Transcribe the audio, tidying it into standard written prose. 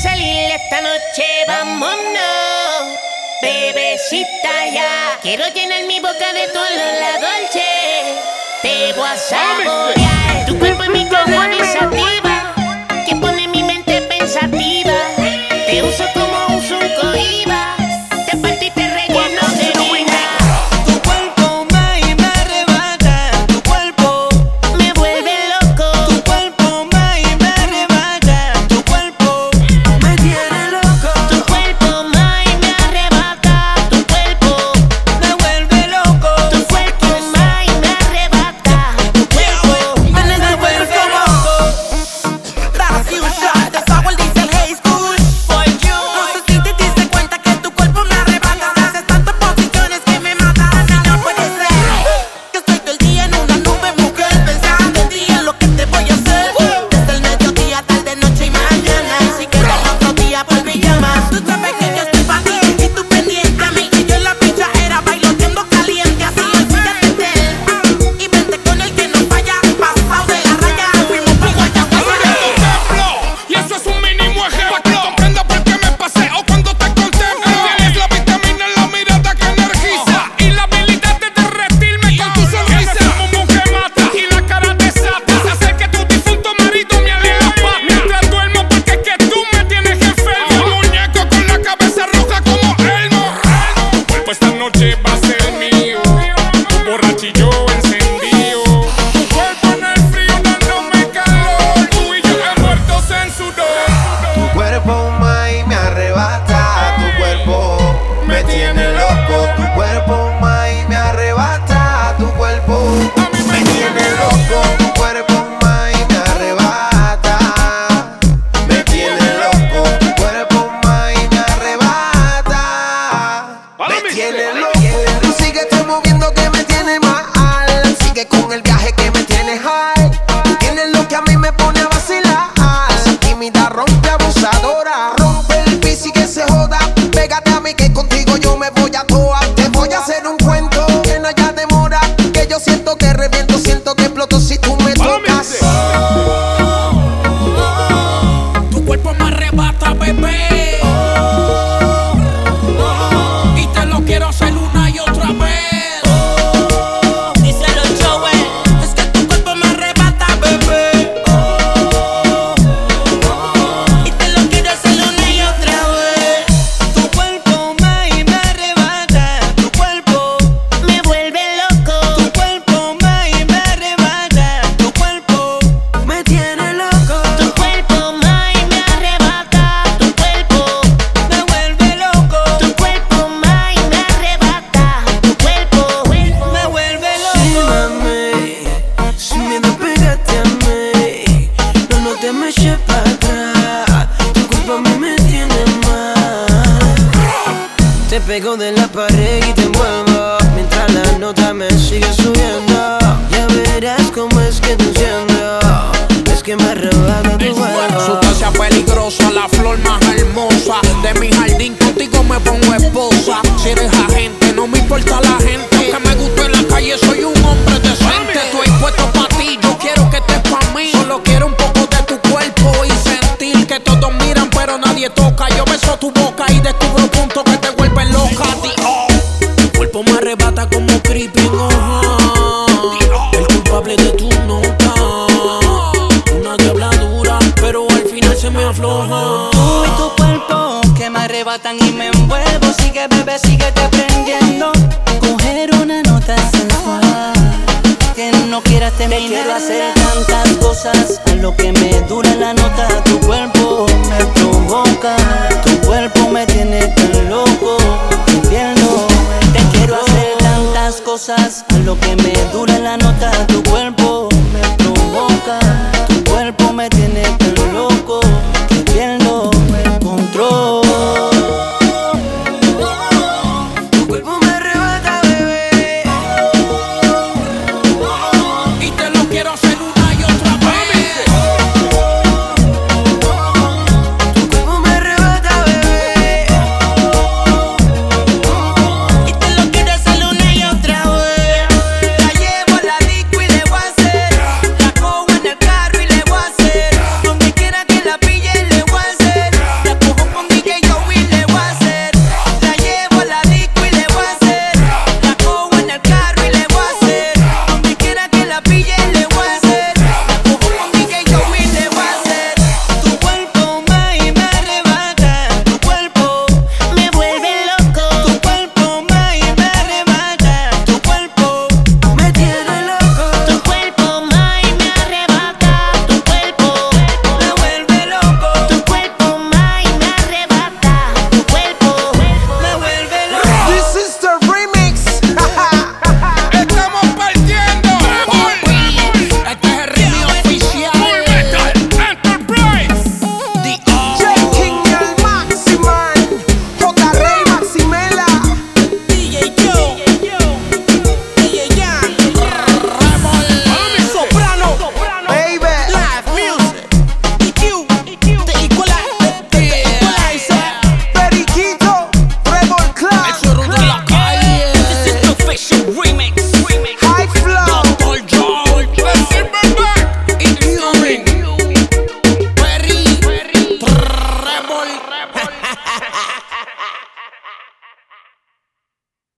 salir esta noche, vámonos. Bebecita ya, quiero llenar mi boca de tu olor, la dolce. Te voy a saborear. Tu cuerpo es mi color sativa, que pone mi mente pensativa. Te uso como uso un cohiba, te parto y te relleno de vida. Tu cuerpo me arrebata, tu cuerpo me vuelve loco. Tu cuerpo me arrebata, tu cuerpo me tiene loco. Tu cuerpo me arrebata, tu cuerpo me vuelve loco. Tu cuerpo me arrebata, tu cuerpo me vuelve loco. That's you shot, that's how el diesel high school. For you. No sé si te diste cuenta que tu cuerpo me arrebata. Haces tantas posiciones que me matan. Y no puede ser que estoy todo el día en una nube, mujer, pensando en ti, en lo que te voy a hacer. Desde el mediodía, tarde, noche y mañana. Y si queda el otro día, pues me llamas. Tú sabes que yo estoy pa' ti y tú pendiente a mí. Y yo en la picha era bailoteando caliente. Así olvídate de él y vente con el que no falla. Pasado de la raya, fuimos pa' Y eso es un mínimo ejemplo, pa' que comprenda por qué me paseo cuando te contemplo. Tienes la vitamina en la mirada que energiza y la habilidad de derretirme con tu sonrisa. Tienes el mumu que mata y la cara desata, hacer que tu difunto marido me ale la pata mientras duermo, porque es que tú me tienes enfermo. Un muñeco con la cabeza roja como Elmo. Tu cuerpo esta noche va a ser mío, tu borracho y yo encendido. Tu cuerpo en el frío dándome calor, tú y yo envueltos en sudor. Tu cuerpo me arrebata, tu cuerpo me tiene loco. Tu cuerpo me arrebata, tu cuerpo me tiene loco. Tu cuerpo me arrebata, me tiene loco. Tu cuerpo me arrebata, me tiene loco. Tú síguete moviendo que me tiene mal, sigue con el viaje que me tiene high. Tú tienes lo que a mí me pone a vacilar. Esa tímida rompe abusadora, rompe el piso y que se joda. Pégate a mí que contigo yo me voy a toa. Te voy a hacer un cuento que no haya demora, que yo siento que reviento, siento que exploto si tú me tocas. Tu cuerpo me arrebata, bebé. Y te lo quiero hacer una y otra vez. Díselo, Joey, es que tu cuerpo me arrebata, bebé. Y te lo quiero hacer una y otra vez. Tu cuerpo me arrebata, tu cuerpo me vuelve loco. Tu cuerpo me arrebata, tu cuerpo me tiene loco. Tu cuerpo me arrebata, tu cuerpo Me vuelve loco. tu cuerpo me arrebata, tu cuerpo Me vuelve loco. Si me despegaste a mí, no te me eches para atrás. Tu culpa a mí me tiene mal. Te pego de la pared y te envuelvo mientras la nota me sigue subiendo. Ya verás cómo es que te enciendo. Es que me arrebata tu cuerpo. Sustancia peligrosa, la flor más hermosa de mi jardín, contigo me pongo esposa. Si eres agente, no me importa la gente. Que me guste en la calle, soy un hombre decente. Estoy puesto pa' ti, yo quiero que estés pa' mí. Solo quiero un poco de tu cuerpo y sentir que todos miran pero nadie toca. Yo beso tu boca y descubro puntos que te vuelven loca. Tu cuerpo me arrebata como creepy, el culpable de tu nota. Una diabla dura, pero al final se me afloja. Tú y tu cuerpo que me arrebatan y me envuelvo. Sigue, bebé, síguete prendiendo. Coger una nota sensual que no quieras terminar. Te quiero hacer tantas cosas a lo que me dura la nota. Tu cuerpo